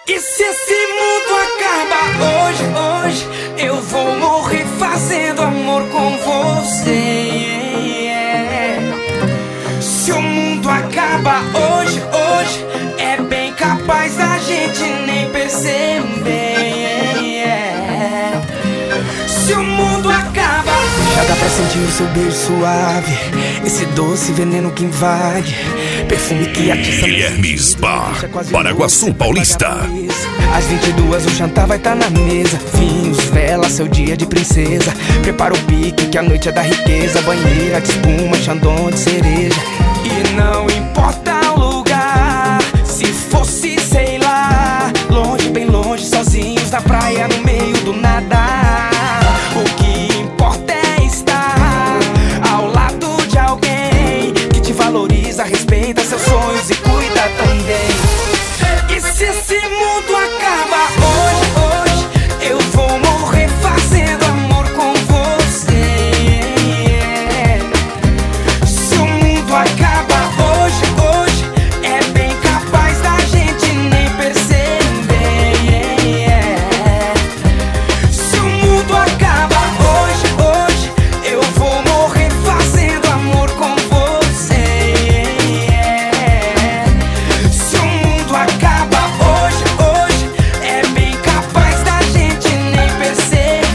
E se esse mundo acaba hoje, eu vou morrer fazendo amor com você. Se o mundo acaba hoje, é bem capaz da gente nem perceber. Se o mundo acaba, já dá pra sentir o seu beijo suave, esse doce veneno que invade, perfume que atiça. Guilhermes Bar, Paraguaçu Paulista. Às 22 o jantar vai tá na mesa, vinhos, vela, seu dia de princesa. Prepara o pique que a noite é da riqueza, banheira de espuma, chandon de cereja. E não importa o lugar, se fosse, sei lá, longe, bem longe, sozinhos na praia, no meio do nada. O que importa é estar ao lado de alguém que te valoriza, respeita seus sonhos e cuida também. E se esse mundo acaba hoje, eu vou morrer fazendo amor com você. Se o mundo acaba hoje, é bem capaz da gente nem perceber. Se o mundo acaba hoje, eu vou morrer fazendo amor com você. Se o mundo acaba hoje, é bem capaz da gente nem perceber.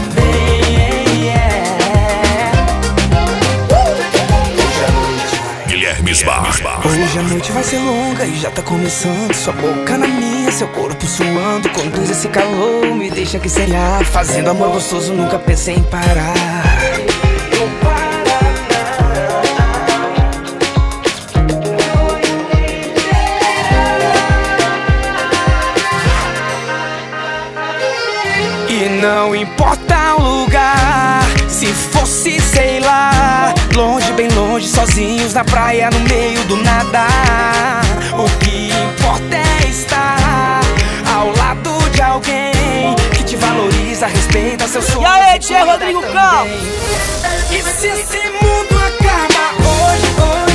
Guilhermes Bar. Hoje a noite vai ser longa e já tá começando. Sua boca na minha, seu corpo suando. Conduz esse calor, me deixa que seria. Fazendo amor gostoso, nunca pensei em parar. E não importa o lugar, se fosse, sei lá, longe, bem longe, sozinhos na praia, no meio do nada. O que importa é estar ao lado de alguém que te valoriza, respeita seus sonhos. E aí, tchê, Rodrigo Cal? E se esse mundo acaba hoje,